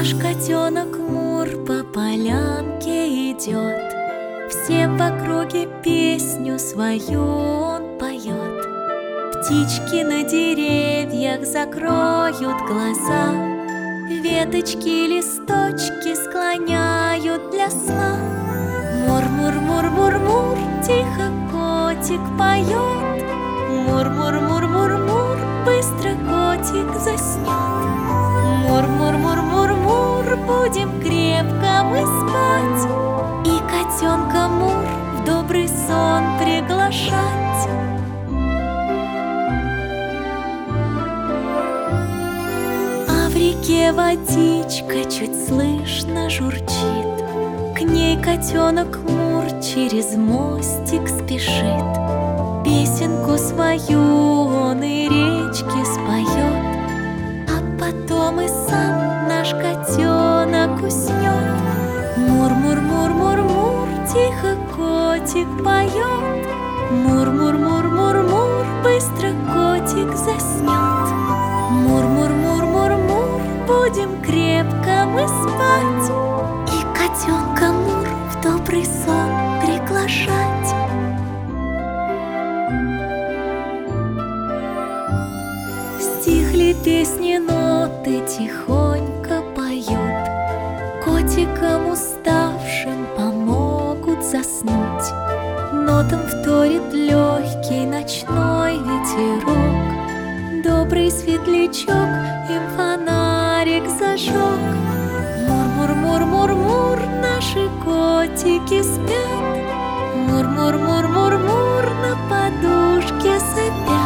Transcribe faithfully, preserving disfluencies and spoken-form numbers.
Наш котенок Мур по полянке идет, всем в округе песню свою он поет. Птички на деревьях закроют глаза, веточки, листочки склоняют для сна. Мур-мур-мур-мур-мур, тихо котик поет. Мур-мур-мур-мур-мур, быстро котик заснет. Мур-мур-мур-мур-мур, будем крепко мы спать и котенка Мур в добрый сон приглашать. А в реке водичка чуть слышно журчит, к ней котенок Мур через мостик спешит. Песенку свою он и речке споет, а потом и сам наш котенок уснет. Мур-мур-мур-мур-мур, тихо котик поет. Мур-мур-мур-мур-мур, быстро котик заснет. Мур-мур-мур-мур-мур, будем крепко мы спать и котенка Мур в добрый сон приглашать. Стихли песни, ноты тихонько поют, котикам уставшим помогут заснуть. Нотам вторит легкий ночной ветерок, добрый светлячок им фонарик зажег. Мур-мур-мур-мур-мур, наши котики спят. Мур-мур-мур-мур-мур, на подушке сопят.